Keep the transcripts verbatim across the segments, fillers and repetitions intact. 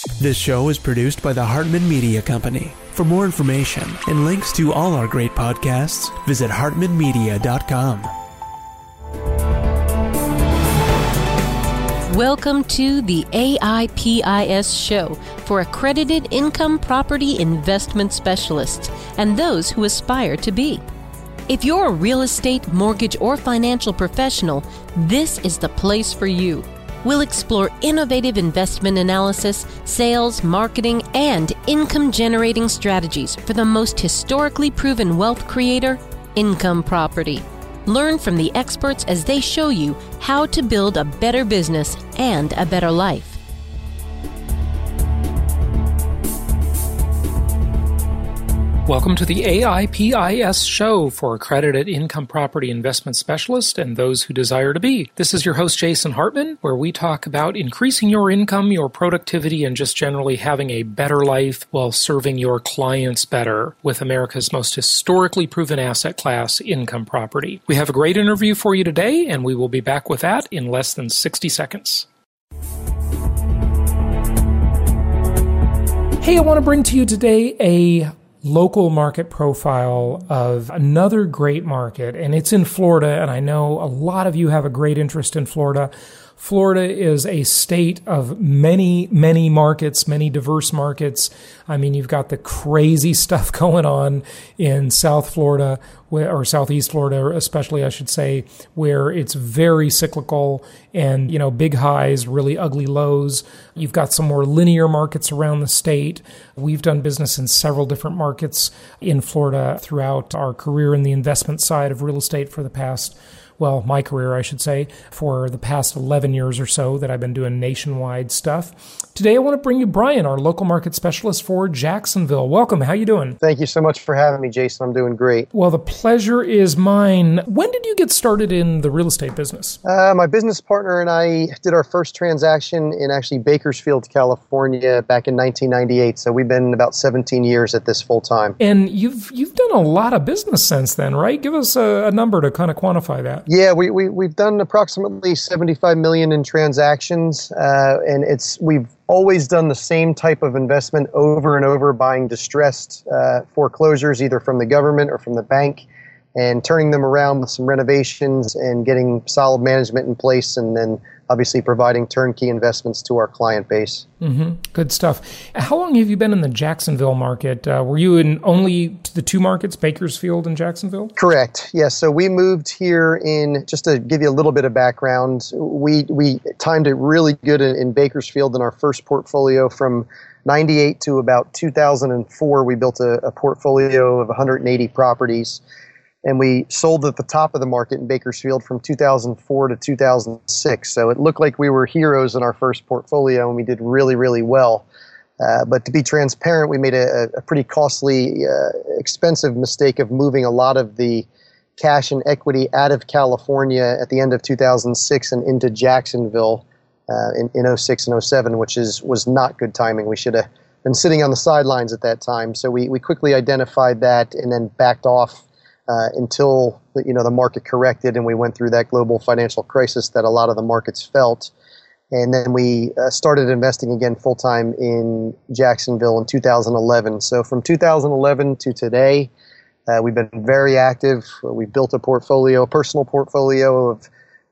This show is produced by the Hartman Media Company. For more information and links to all our great podcasts, visit hartman media dot com. Welcome to the A I P I S show for accredited income property investment specialists and those who aspire to be. If you're a real estate, mortgage, or financial professional, this is the place for you. We'll explore innovative investment analysis, sales, marketing, and income-generating strategies for the most historically proven wealth creator, income property. Learn from the experts as they show you how to build a better business and a better life. Welcome to the A I P I S show for accredited income property investment specialists and those who desire to be. This is your host, Jason Hartman, where we talk about increasing your income, your productivity, and just generally having a better life while serving your clients better with America's most historically proven asset class, income property. We have a great interview for you today, and we will be back with that in less than sixty seconds. Hey, I want to bring to you today a local market profile of another great market, and it's in Florida, and I know a lot of you have a great interest in Florida. Florida is a state of many, many markets, many diverse markets. I mean, you've got the crazy stuff going on in South Florida, or Southeast Florida, especially, I should say, where it's very cyclical and, you know, big highs, really ugly lows. You've got some more linear markets around the state. We've done business in several different markets in Florida throughout our career in the investment side of real estate for the past well, my career, I should say, for the past eleven years or so that I've been doing nationwide stuff. Today, I want to bring you Brian, our local market specialist for Jacksonville. Welcome. How you doing? Thank you so much for having me, Jason. I'm doing great. Well, the pleasure is mine. When did you get started in the real estate business? Uh, my business partner and I did our first transaction in actually Bakersfield, California back in nineteen ninety-eight. So we've been about seventeen years at this full time. And you've you've done a lot of business since then, right? Give us a, a number to kind of quantify that. Yeah, we, we, we've done approximately seventy-five million dollars in transactions, uh, and it's we've always done the same type of investment over and over, buying distressed uh, foreclosures, either from the government or from the bank, and turning them around with some renovations and getting solid management in place, and then obviously providing turnkey investments to our client base. Mm-hmm. Good stuff. How long have you been in the Jacksonville market? Uh, were you in only the two markets, Bakersfield and Jacksonville? Correct. Yes. So we moved here in, just to give you a little bit of background, we we timed it really good in, in Bakersfield in our first portfolio from ninety-eight to about two thousand four. We built a, a portfolio of one hundred eighty properties. And we sold at the top of the market in Bakersfield from two thousand four to two thousand six. So it looked like we were heroes in our first portfolio, and we did really, really well. Uh, but to be transparent, we made a, a pretty costly, uh, expensive mistake of moving a lot of the cash and equity out of California at the end of two thousand six and into Jacksonville uh, in, in oh six and oh seven, which is was not good timing. We should have been sitting on the sidelines at that time. So we, we quickly identified that and then backed off Uh, until you know the market corrected and we went through that global financial crisis that a lot of the markets felt. And then we uh, started investing again full-time in Jacksonville in two thousand eleven. So from two thousand eleven to today, uh, we've been very active. We built a portfolio, a personal portfolio of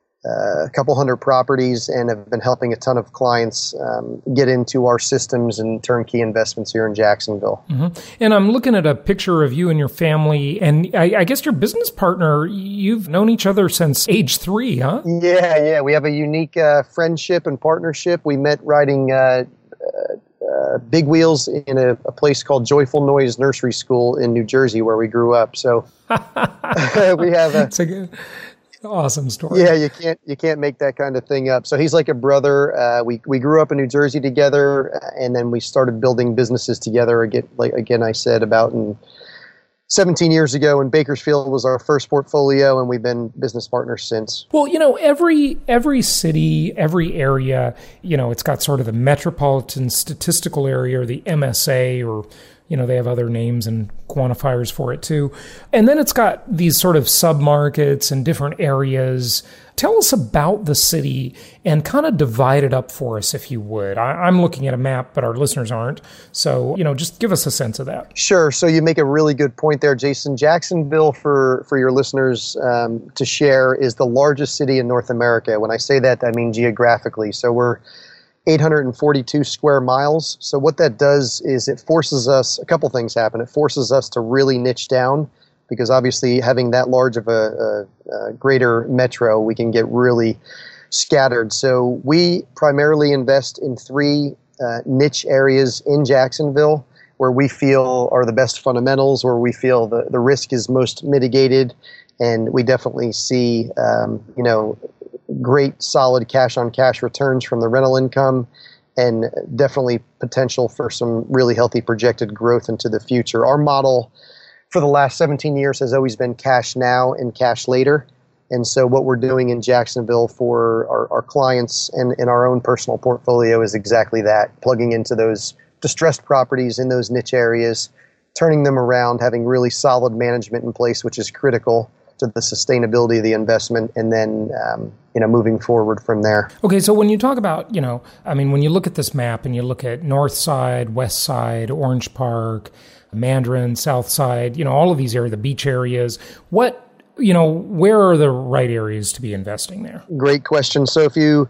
uh, a couple hundred properties, and have been helping a ton of clients um, get into our systems and turnkey investments here in Jacksonville. Mm-hmm. And I'm looking at a picture of you and your family, and I, I guess your business partner, you've known each other since age three, huh? Yeah, yeah. We have a unique uh, friendship and partnership. We met riding uh, uh, big wheels in a, a place called Joyful Noise Nursery School in New Jersey, where we grew up. So we have a... It's a good... Awesome story. Yeah, you can't you can't make that kind of thing up. So he's like a brother. Uh, we we grew up in New Jersey together, and then we started building businesses together. Again, like again, I said about in seventeen years ago, and Bakersfield was our first portfolio, and we've been business partners since. Well, you know, every every city, every area, you know, it's got sort of the metropolitan statistical area, or the M S A, or you know, they have other names and quantifiers for it too. And then it's got these sort of sub-markets and different areas. Tell us about the city and kind of divide it up for us, if you would. I, I'm looking at a map, but our listeners aren't. So, you know, just give us a sense of that. Sure. So you make a really good point there, Jason. Jacksonville, for, for your listeners um, to share, is the largest city in North America. When I say that, I mean geographically. So we're eight hundred forty-two square miles. So what that does is it forces us, a couple things happen. It forces us to really niche down, because obviously having that large of a, a, a greater metro, we can get really scattered. So we primarily invest in three uh, niche areas in Jacksonville where we feel are the best fundamentals, where we feel the, the risk is most mitigated, and we definitely see um, you know, great solid cash-on-cash returns from the rental income, and definitely potential for some really healthy projected growth into the future. Our model for the last seventeen years has always been cash now and cash later. And so what we're doing in Jacksonville for our, our clients and in our own personal portfolio is exactly that, plugging into those distressed properties in those niche areas, turning them around, having really solid management in place, which is critical to the sustainability of the investment, and then um, you know, moving forward from there. Okay, so when you talk about, you know, I mean, when you look at this map and you look at North Side, West Side, Orange Park, Mandarin, South Side, you know, all of these areas, the beach areas, what, you know, where are the right areas to be investing there? Great question. So if you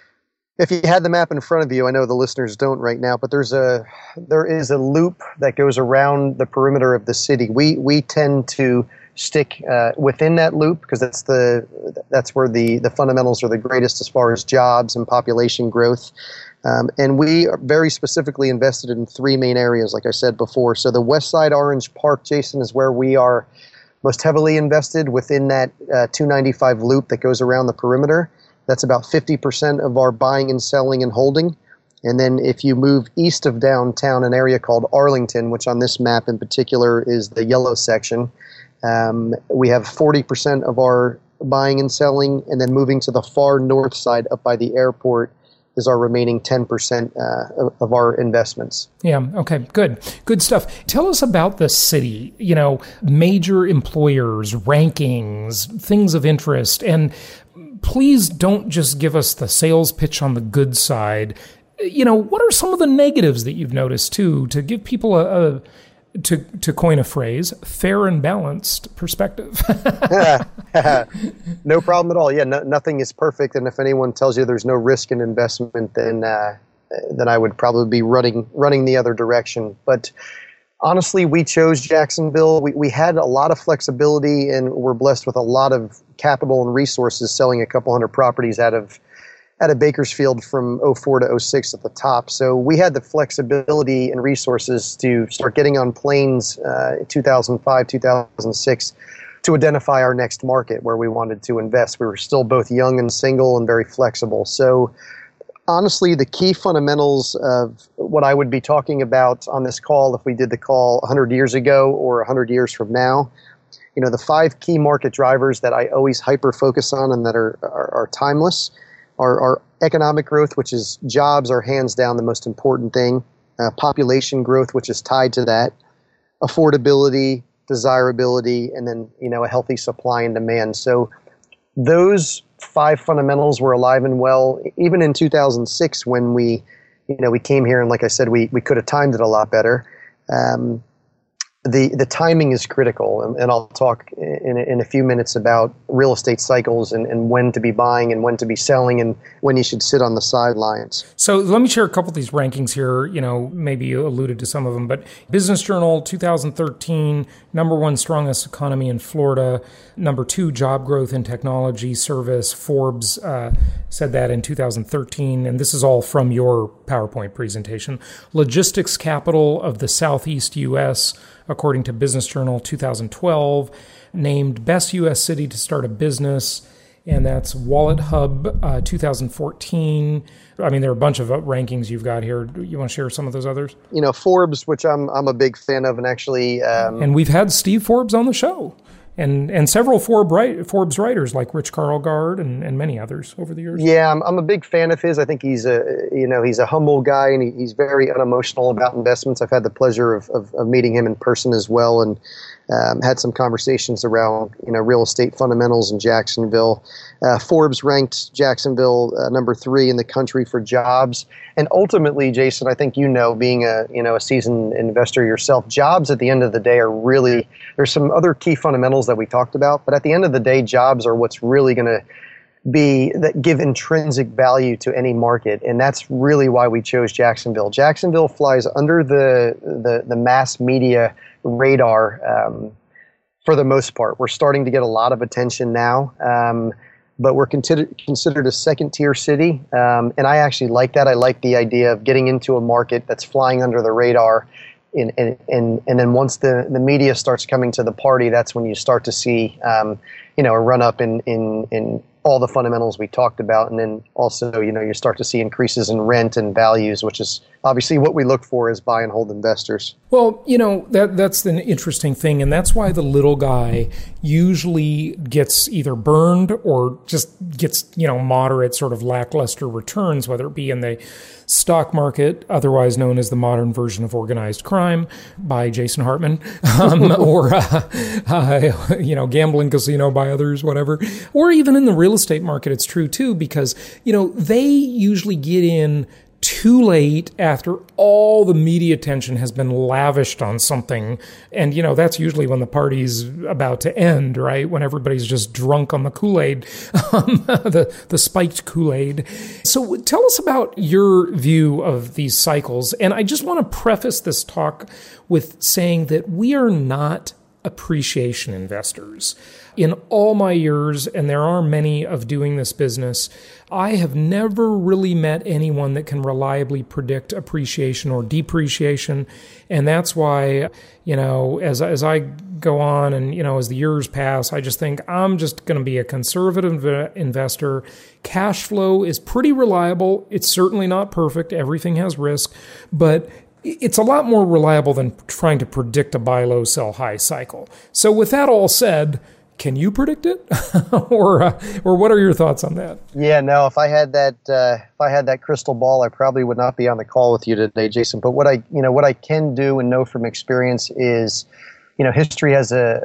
if you had the map in front of you, I know the listeners don't right now, but there's a there is a loop that goes around the perimeter of the city. We we tend to stick uh, within that loop because that's the that's where the the fundamentals are the greatest as far as jobs and population growth. Um, and we are very specifically invested in three main areas, like I said before. So the West Side Orange Park, Jason, is where we are most heavily invested within that uh, two ninety-five loop that goes around the perimeter. That's about fifty percent of our buying and selling and holding. And then if you move east of downtown, an area called Arlington, which on this map in particular is the yellow section, um, we have forty percent of our buying and selling. And then moving to the far north side up by the airport is our remaining ten percent uh, of, of our investments. Yeah, okay, good. Good stuff. Tell us about the city, you know, major employers, rankings, things of interest, and please don't just give us the sales pitch on the good side. You know, what are some of the negatives that you've noticed too, to give people a, a to to coin a phrase, fair and balanced perspective? No problem at all. Yeah, no, nothing is perfect, and if anyone tells you there's no risk in investment, then uh, then I would probably be running running the other direction. But honestly, we chose Jacksonville. We we had a lot of flexibility, and we're blessed with a lot of capital and resources, selling a couple hundred properties out of out of Bakersfield from oh four to oh six at the top. So we had the flexibility and resources to start getting on planes uh, in two thousand five, two thousand six to identify our next market where we wanted to invest. We were still both young and single and very flexible. So honestly, the key fundamentals of what I would be talking about on this call, if we did the call one hundred years ago or one hundred years from now, you know, the five key market drivers that I always hyper-focus on and that are, are, are timeless are, are economic growth, which is jobs are hands down the most important thing, uh, population growth, which is tied to that, affordability, desirability, and then, you know, a healthy supply and demand. So those five fundamentals were alive and well, even in two thousand six when we, you know, we came here, and like I said, we, we could have timed it a lot better. Um, the the timing is critical, and, and I'll talk in, in a few minutes about real estate cycles and, and when to be buying and when to be selling and when you should sit on the sidelines. So let me share a couple of these rankings here. You know, maybe you alluded to some of them, but Business Journal two thousand thirteen, number one strongest economy in Florida, number two job growth in technology service. Forbes uh, said that in two thousand thirteen, and this is all from your PowerPoint presentation. Logistics capital of the Southeast U S, according to Business Journal two thousand twelve, named best U S city to start a business, and that's Wallet Hub uh, two thousand fourteen. I mean, there are a bunch of rankings you've got here. You want to share some of those others? You know, Forbes, which I'm I'm a big fan of, and actually... Um, and we've had Steve Forbes on the show. and, and several Forbes, Forbes writers like Rich Karlgaard and, and many others over the years. Yeah, I'm, I'm a big fan of his. I think he's a, you know, he's a humble guy, and he, he's very unemotional about investments. I've had the pleasure of, of, of meeting him in person as well, and um, had some conversations around, you know, real estate fundamentals in Jacksonville. Uh, Forbes ranked Jacksonville uh, number three in the country for jobs. And ultimately, Jason, I think you know, being a you know a seasoned investor yourself, jobs at the end of the day are really, there's some other key fundamentals that we talked about, but at the end of the day, jobs are what's really going to be that give intrinsic value to any market, and that's really why we chose Jacksonville. Jacksonville flies under the the, the mass media radar um, for the most part. We're starting to get a lot of attention now. Um, But we're considered considered a second tier city, um, and I actually like that. I like the idea of getting into a market that's flying under the radar, and and and, and then once the, the media starts coming to the party, that's when you start to see, um, you know, a run up in in in all the fundamentals we talked about, and then also, you know, you start to see increases in rent and values, which is obviously what we look for as buy and hold investors. Well, you know, that that's an interesting thing, and that's why the little guy usually gets either burned or just gets, you know, moderate sort of lackluster returns, whether it be in the stock market, otherwise known as the modern version of organized crime by Jason Hartman, um, or, uh, uh, you know, gambling casino by others, whatever, or even in the real estate market, it's true too, because, you know, they usually get in too late after all the media attention has been lavished on something. And, you know, that's usually when the party's about to end, right? When everybody's just drunk on the Kool-Aid, um, the, the spiked Kool-Aid. So tell us about your view of these cycles. And I just want to preface this talk with saying that we are not appreciation investors. In all my years, and there are many of doing this business, I have never really met anyone that can reliably predict appreciation or depreciation. And that's why, you know, as, as I go on and, you know, as the years pass, I just think I'm just going to be a conservative investor. Cash flow is pretty reliable. It's certainly not perfect. Everything has risk, but it's a lot more reliable than trying to predict a buy low, sell high cycle. So with that all said, can you predict it, or uh, or what are your thoughts on that? Yeah, no. If I had that, uh, if I had that crystal ball, I probably would not be on the call with you today, Jason. But what I, you know, what I can do and know from experience is, you know, history has a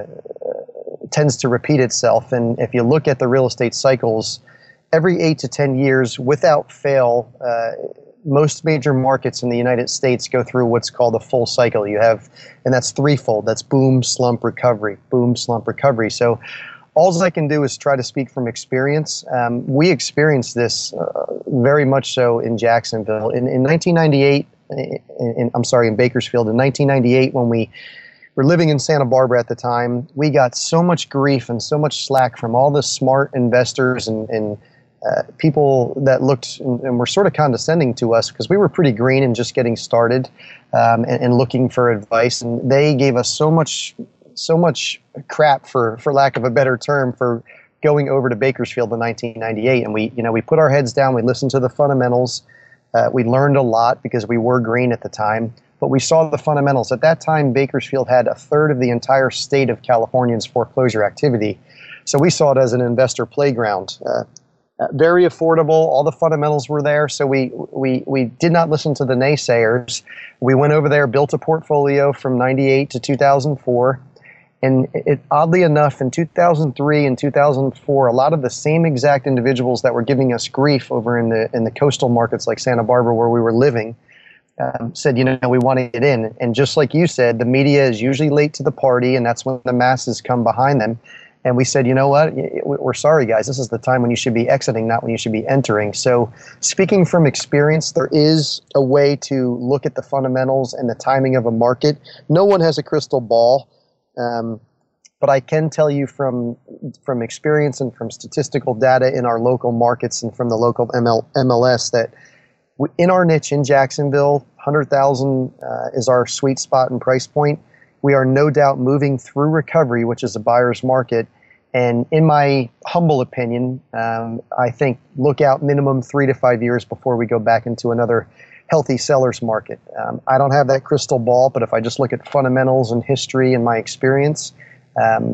uh, tends to repeat itself, and if you look at the real estate cycles, every eight to ten years, without fail, uh, most major markets in the United States go through what's called a full cycle. You have, and that's threefold. That's boom, slump, recovery. Boom, slump, recovery. So all I can do is try to speak from experience. Um, we experienced this uh, very much so in Jacksonville. In, in nineteen ninety-eight, in, in, I'm sorry, in Bakersfield, in nineteen ninety-eight, when we were living in Santa Barbara at the time, we got so much grief and so much slack from all the smart investors and, and Uh, people that looked and, and were sort of condescending to us because we were pretty green and just getting started um, and, and looking for advice. And they gave us so much, so much crap, for for lack of a better term, for going over to Bakersfield in nineteen ninety-eight. And we, you know, we put our heads down. We listened to the fundamentals. Uh, we learned a lot because we were green at the time. But we saw the fundamentals. At that time, Bakersfield had a third of the entire state of California's foreclosure activity. So we saw it as an investor playground. Uh, Uh, very affordable. All the fundamentals were there. So we, we, we did not listen to the naysayers. We went over there, built a portfolio from ninety-eight to two thousand four. And it, oddly enough, in two thousand three and two thousand four, a lot of the same exact individuals that were giving us grief over in the, in the coastal markets like Santa Barbara where we were living um, said, you know, we want to get in. And just like you said, the media is usually late to the party, and that's when the masses come behind them. And we said, you know what, we're sorry, guys. This is the time when you should be exiting, not when you should be entering. So speaking from experience, there is a way to look at the fundamentals and the timing of a market. No one has a crystal ball. Um, but I can tell you from from experience and from statistical data in our local markets and from the local M L, M L S that we, in our niche in Jacksonville, one hundred thousand uh, is our sweet spot and price point. We are no doubt moving through recovery, which is a buyer's market. And in my humble opinion, um, I think look out minimum three to five years before we go back into another healthy seller's market. Um, I don't have that crystal ball, but if I just look at fundamentals and history and my experience, um,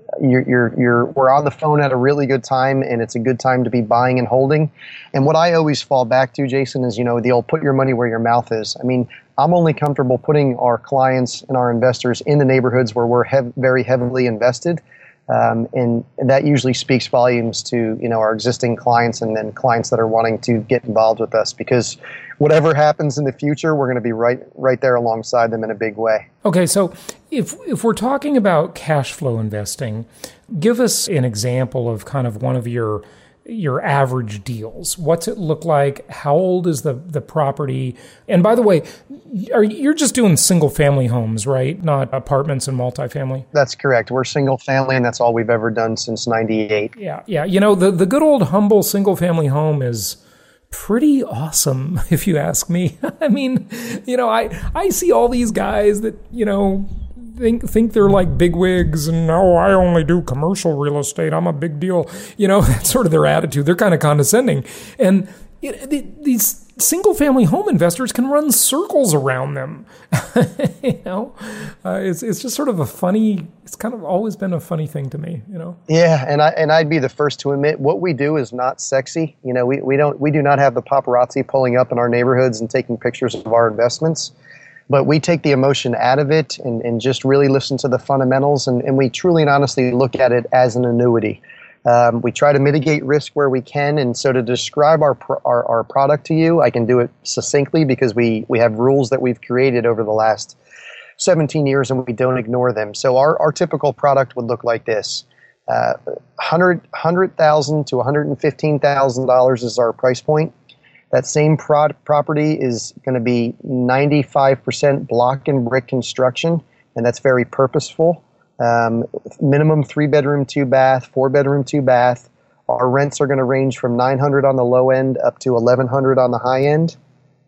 you're, you're, you're, we're on the phone at a really good time, and it's a good time to be buying and holding. And what I always fall back to, Jason, is, you know, the old put your money where your mouth is. I mean, I'm only comfortable putting our clients and our investors in the neighborhoods where we're hev- very heavily invested. Um, and, and that usually speaks volumes to, you know, our existing clients and then clients that are wanting to get involved with us, because whatever happens in the future, we're going to be right right there alongside them in a big way. Okay, so if if we're talking about cash flow investing, give us an example of kind of one of your your average deals. What's it look like? How old is the, the property? And by the way, are you're just doing single family homes, right? Not apartments and multifamily? That's correct. We're single family, and that's all we've ever done since ninety-eight. Yeah, yeah. You know, the, the good old humble single family home is pretty awesome, if you ask me. I mean, you know, I, I see all these guys that, you know, think think they're like bigwigs and, oh, I only do commercial real estate. I'm a big deal. You know, that's sort of their attitude. They're kind of condescending. And it, it, these single-family home investors can run circles around them. you know, uh, it's it's just sort of a funny. It's kind of always been a funny thing to me. You know. Yeah, and I and I'd be the first to admit what we do is not sexy. You know, we, we don't we do not have the paparazzi pulling up in our neighborhoods and taking pictures of our investments. But we take the emotion out of it and, and just really listen to the fundamentals, and, and we truly and honestly look at it as an annuity. Um, we try to mitigate risk where we can, and so to describe our, our our product to you, I can do it succinctly because we, we have rules that we've created over the last seventeen years, and we don't ignore them. So our, our typical product would look like this. Uh, one hundred thousand dollars to one hundred fifteen thousand dollars is our price point. That same pro- property is going to be ninety-five percent block and brick construction, and that's very purposeful. Um, minimum three bedroom, two bath, four bedroom, two bath. Our rents are going to range from nine hundred on the low end up to eleven hundred on the high end.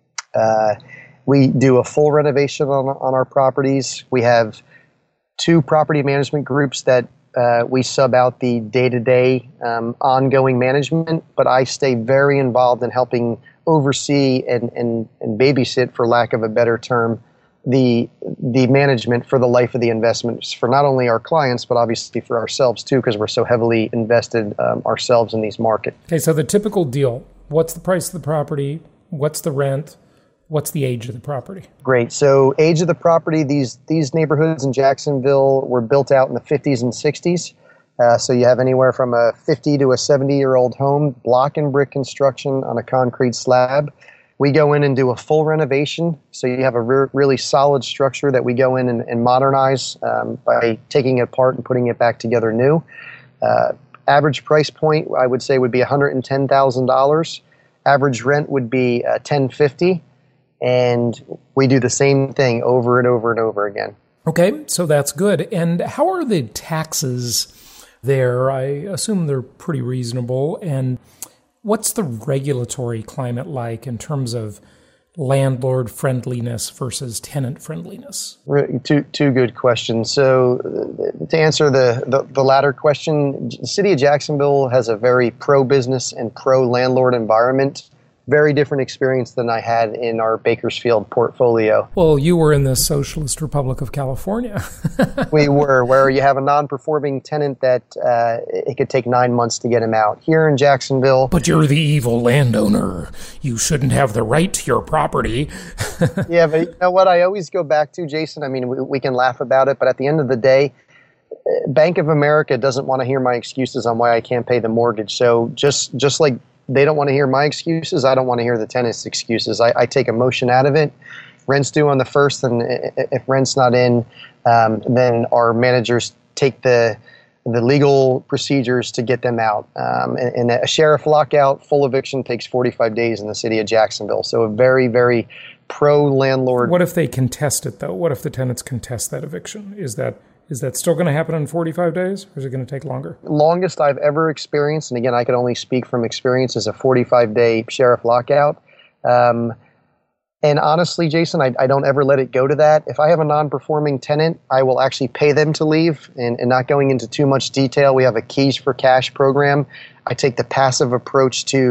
Uh, we do a full renovation on, on our properties. We have two property management groups that uh, we sub out the day-to-day um, ongoing management, but I stay very involved in helping oversee and, and, and babysit, for lack of a better term, the the management for the life of the investments for not only our clients, but obviously for ourselves too, because we're so heavily invested um, ourselves in these markets. Okay, so the typical deal, what's the price of the property? What's the rent? What's the age of the property? Great. So age of the property, these these neighborhoods in Jacksonville were built out in the fifties and sixties. Uh, so you have anywhere from a fifty to a seventy-year-old home, block and brick construction on a concrete slab. We go in and do a full renovation, so you have a re- really solid structure that we go in and, and modernize um, by taking it apart and putting it back together new. Uh, average price point, I would say, would be one hundred ten thousand dollars. Average rent would be uh, ten fifty, and we do the same thing over and over and over again. Okay, so that's good. And how are the taxes there? I assume they're pretty reasonable. And what's the regulatory climate like in terms of landlord friendliness versus tenant friendliness? Two two good questions. So to answer the, the, the latter question, the city of Jacksonville has a very pro-business and pro-landlord environment. Very different experience than I had in our Bakersfield portfolio. Well, you were in the Socialist Republic of California. We were, where you have a non-performing tenant that uh, it could take nine months to get him out. Here in Jacksonville... But you're the evil landowner. You shouldn't have the right to your property. Yeah, but you know what I always go back to, Jason? I mean, we, we can laugh about it, but at the end of the day, Bank of America doesn't want to hear my excuses on why I can't pay the mortgage. So just just like they don't want to hear my excuses, I don't want to hear the tenant's excuses. I, I take emotion out of it. Rent's due on the first, and if rent's not in, um, then our managers take the the legal procedures to get them out. Um, and, and a sheriff lockout, full eviction takes forty-five days in the city of Jacksonville. So a very, very pro-landlord. What if they contest it, though? What if the tenants contest that eviction? Is that Is that still going to happen in forty-five days, or is it going to take longer? Longest I've ever experienced, and again, I can only speak from experience, is a forty-five day sheriff lockout. Um, and honestly, Jason, I, I don't ever let it go to that. If I have a non-performing tenant, I will actually pay them to leave. And, and not going into too much detail, we have a Keys for Cash program. I take the passive approach to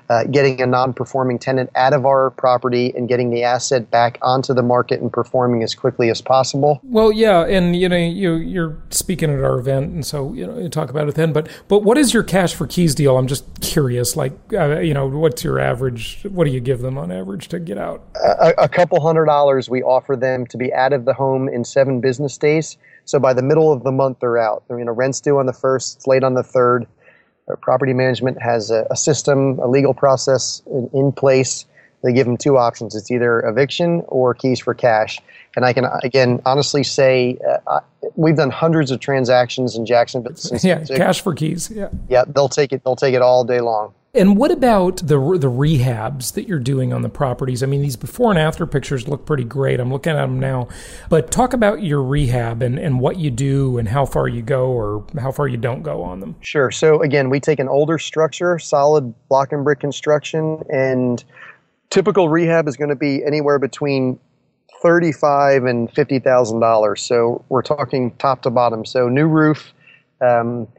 uh, getting a non-performing tenant out of our property and getting the asset back onto the market and performing as quickly as possible. Well, yeah, and you know, you you're speaking at our event, and so you know, you talk about it then. But but what is your cash for keys deal? I'm just curious. Like, uh, you know, what's your average? What do you give them on average to get out? A, a couple hundred dollars. We offer them to be out of the home in seven business days. So by the middle of the month, they're out. You know, rent's due on the first, it's late on the third. Our property management has a, a system, a legal process in, in place. They give them two options. It's either eviction or keys for cash. And I can, again, honestly say uh, we've done hundreds of transactions in Jacksonville. Since yeah, cash for keys. Yeah, yeah, they'll take it. They'll take it all day long. And what about the the rehabs that you're doing on the properties? I mean, these before and after pictures look pretty great. I'm looking at them now. But talk about your rehab and, and what you do and how far you go or how far you don't go on them. Sure. So again, we take an older structure, solid block and brick construction, and typical rehab is going to be anywhere between thirty-five thousand dollars and fifty thousand dollars. So we're talking top to bottom. So new roof, um,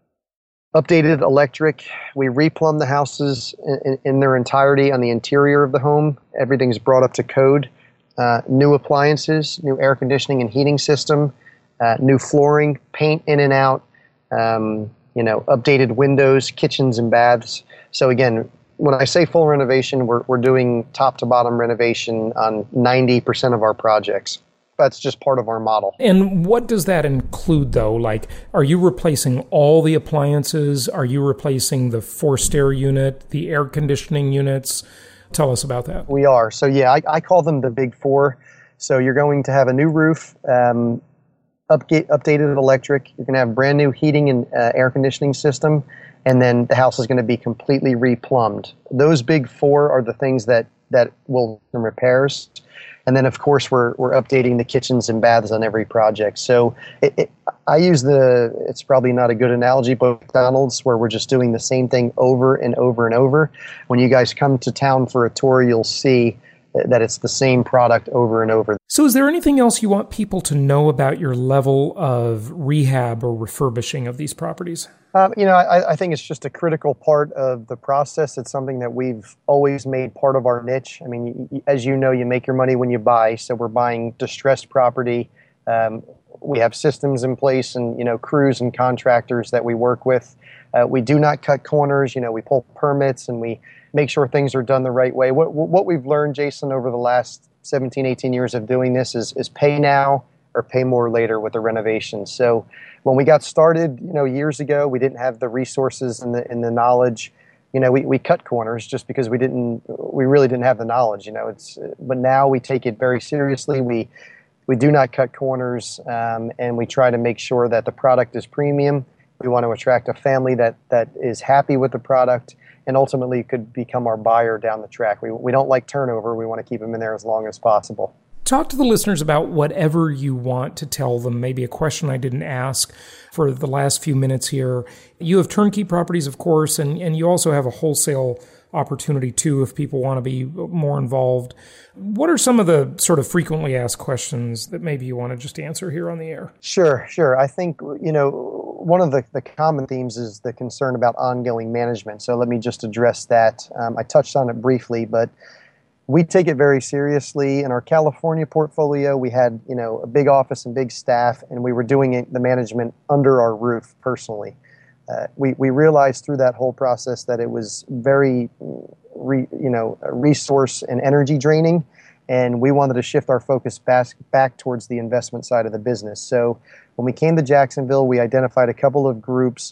updated electric. We replumb the houses in, in their entirety on the interior of the home. Everything's brought up to code. Uh, new appliances, new air conditioning and heating system, uh, new flooring, paint in and out, um, you know, updated windows, kitchens and baths. So again, when I say full renovation, we're we're doing top to bottom renovation on ninety percent of our projects. That's just part of our model. And what does that include, though? Like, are you replacing all the appliances? Are you replacing the forced air unit, the air conditioning units? Tell us about that. We are. So, yeah, I, I call them the big four. So you're going to have a new roof, um, upgate, updated electric. You're going to have brand new heating and uh, air conditioning system. And then the house is going to be completely replumbed. Those big four are the things that, that will do repairs. And then, of course, we're we're updating the kitchens and baths on every project. So it, it, I use the, it's probably not a good analogy, but McDonald's, where we're just doing the same thing over and over and over. When you guys come to town for a tour, you'll see that it's the same product over and over. So is there anything else you want people to know about your level of rehab or refurbishing of these properties? Um, you know, I, I think it's just a critical part of the process. It's something that we've always made part of our niche. I mean, y- as you know, you make your money when you buy. So we're buying distressed property. Um, we have systems in place and, you know, crews and contractors that we work with. Uh, we do not cut corners. You know, we pull permits and we make sure things are done the right way. What, what we've learned, Jason, over the last seventeen, eighteen years of doing this is, is pay now or pay more later with the renovations. So when we got started, you know, years ago, we didn't have the resources and the and the knowledge. You know, we, we cut corners just because we didn't, we really didn't have the knowledge. You know, it's but now we take it very seriously. We we do not cut corners, um, and we try to make sure that the product is premium. We want to attract a family that that is happy with the product, and ultimately could become our buyer down the track. We we don't like turnover. We want to keep them in there as long as possible. Talk to the listeners about whatever you want to tell them, maybe a question I didn't ask for the last few minutes here. You have turnkey properties, of course, and, and you also have a wholesale opportunity too if people want to be more involved. What are some of the sort of frequently asked questions that maybe you want to just answer here on the air? Sure, sure. I think, you know, one of the, the common themes is the concern about ongoing management. So let me just address that. Um, I touched on it briefly, but we take it very seriously. In our California portfolio, we had, you know, a big office and big staff, and we were doing it, the management under our roof personally. Uh, we, we realized through that whole process that it was very, re, you know, resource and energy draining, and we wanted to shift our focus back, back towards the investment side of the business. So when we came to Jacksonville, we identified a couple of groups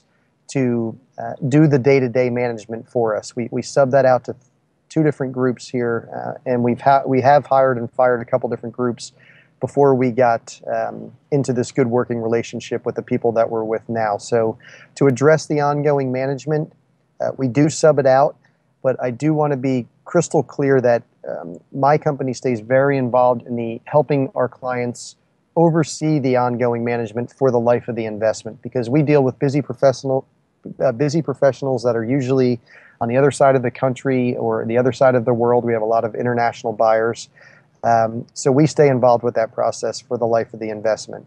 to uh, do the day-to-day management for us. We, we subbed that out to two different groups here, uh, and we've ha- we have hired and fired a couple different groups before we got um, into this good working relationship with the people that we're with now. So to address the ongoing management, uh, we do sub it out, but I do want to be crystal clear that um, my company stays very involved in the helping our clients oversee the ongoing management for the life of the investment, because we deal with busy professional, uh, busy professionals that are usually on the other side of the country or the other side of the world. We have a lot of international buyers. Um, so we stay involved with that process for the life of the investment.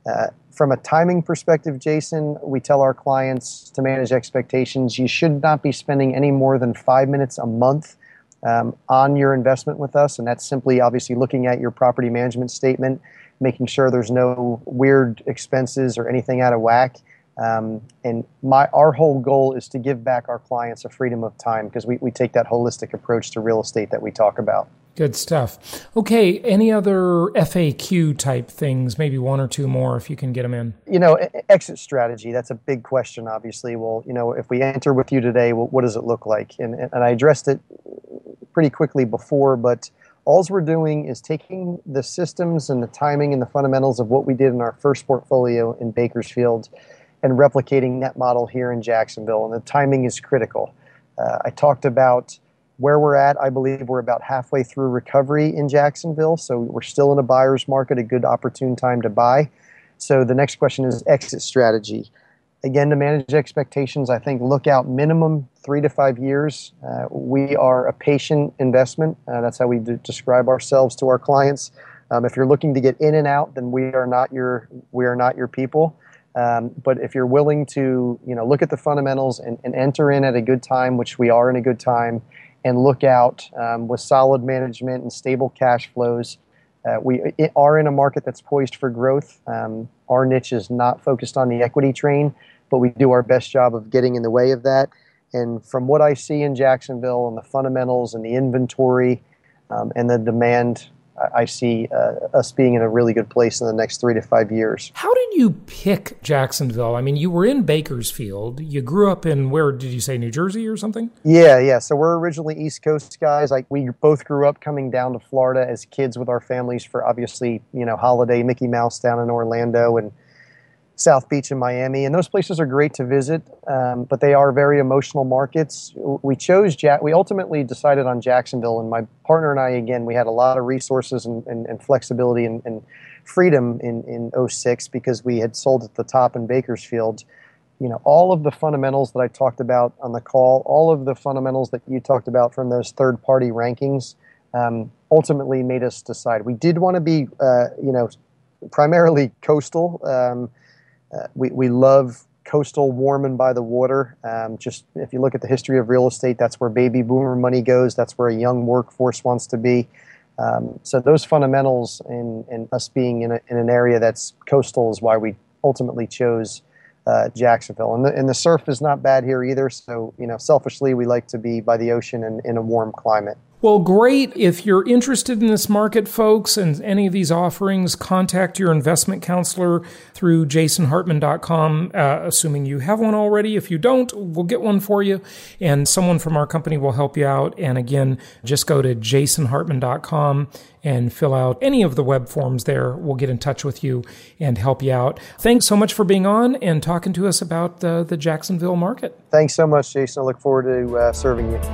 Uh, from a timing perspective, Jason, we tell our clients to manage expectations. You should not be spending any more than five minutes a month um, on your investment with us, and that's simply obviously looking at your property management statement, making sure there's no weird expenses or anything out of whack. Um, and my our whole goal is to give back our clients a freedom of time because we, we take that holistic approach to real estate that we talk about. Good stuff. Okay, any other F A Q type things, maybe one or two more if you can get them in? You know, exit strategy, that's a big question, obviously. Well, you know, if we enter with you today, well, what does it look like? And, and I addressed it pretty quickly before, but all we're doing is taking the systems and the timing and the fundamentals of what we did in our first portfolio in Bakersfield and replicating that model here in Jacksonville. And the timing is critical. Uh, I talked about where we're at. I believe we're about halfway through recovery in Jacksonville, so we're still in a buyer's market, a good opportune time to buy. So the next question is exit strategy. Again, to manage expectations, I think look out minimum three to five years. Uh, we are a patient investment. Uh, that's how we d- describe ourselves to our clients. Um, if you're looking to get in and out, then we are not your we are not your people. Um, but if you're willing to, you know, look at the fundamentals and, and enter in at a good time, which we are in a good time, and look out um, with solid management and stable cash flows. Uh, we are in a market that's poised for growth. Um, our niche is not focused on the equity train, but we do our best job of getting in the way of that. And from what I see in Jacksonville and the fundamentals and the inventory um, and the demand, I see uh, us being in a really good place in the next three to five years. How did you pick Jacksonville? I mean, you were in Bakersfield. You grew up in, where did you say, New Jersey or something? Yeah, yeah. So we're originally East Coast guys. Like we both grew up coming down to Florida as kids with our families for obviously, you know, holiday Mickey Mouse down in Orlando and South Beach in Miami, and those places are great to visit, um, but they are very emotional markets. We chose, Jack. We ultimately decided on Jacksonville, and my partner and I, again, we had a lot of resources and, and, and flexibility and, and freedom in, in oh six because we had sold at the top in Bakersfield. You know, all of the fundamentals that I talked about on the call, all of the fundamentals that you talked about from those third-party rankings um, ultimately made us decide. We did want to be, uh, you know, primarily coastal. Um, Uh, we, we love coastal, warm and by the water. Um, just if you look at the history of real estate, that's where baby boomer money goes. That's where a young workforce wants to be. Um, so those fundamentals and, and us being in, a, in an area that's coastal is why we ultimately chose uh, Jacksonville. And the, and the surf is not bad here either. So, you know, selfishly, we like to be by the ocean and in a warm climate. Well, great. If you're interested in this market, folks, and any of these offerings, contact your investment counselor through jason hartman dot com, uh, assuming you have one already. If you don't, we'll get one for you, and someone from our company will help you out. And again, just go to jason hartman dot com and fill out any of the web forms there. We'll get in touch with you and help you out. Thanks so much for being on and talking to us about the, the Jacksonville market. Thanks so much, Jason. I look forward to uh, serving you.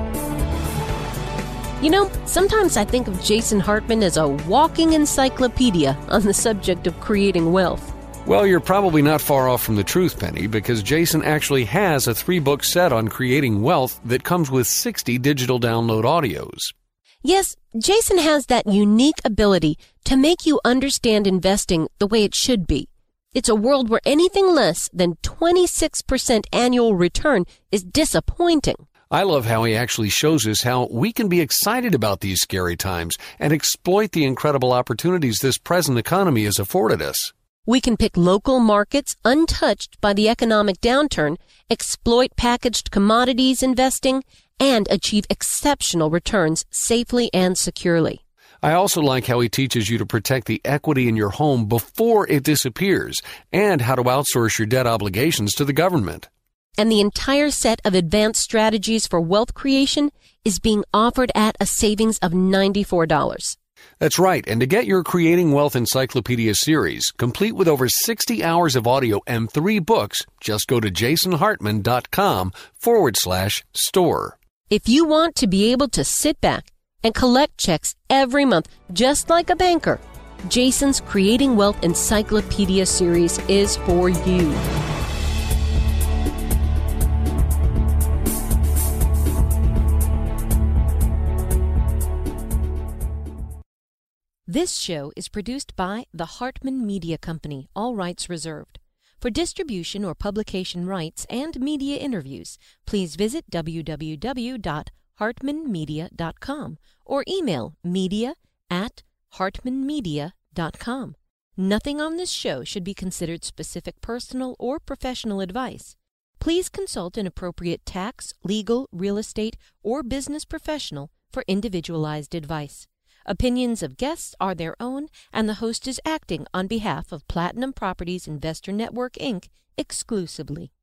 You know, sometimes I think of Jason Hartman as a walking encyclopedia on the subject of creating wealth. Well, you're probably not far off from the truth, Penny, because Jason actually has a three-book set on creating wealth that comes with sixty digital download audios. Yes, Jason has that unique ability to make you understand investing the way it should be. It's a world where anything less than twenty-six percent annual return is disappointing. I love how he actually shows us how we can be excited about these scary times and exploit the incredible opportunities this present economy has afforded us. We can pick local markets untouched by the economic downturn, exploit packaged commodities investing, and achieve exceptional returns safely and securely. I also like how he teaches you to protect the equity in your home before it disappears and how to outsource your debt obligations to the government. And the entire set of advanced strategies for wealth creation is being offered at a savings of ninety-four dollars. That's right, and to get your Creating Wealth Encyclopedia series, complete with over sixty hours of audio and three books, just go to jason hartman dot com forward slash store. If you want to be able to sit back and collect checks every month, just like a banker, Jason's Creating Wealth Encyclopedia series is for you. This show is produced by the Hartman Media Company, all rights reserved. For distribution or publication rights and media interviews, please visit w w w dot hartman media dot com or email media at hartman media dot com. Nothing on this show should be considered specific personal or professional advice. Please consult an appropriate tax, legal, real estate, or business professional for individualized advice. Opinions of guests are their own, and the host is acting on behalf of Platinum Properties Investor Network, Incorporated exclusively.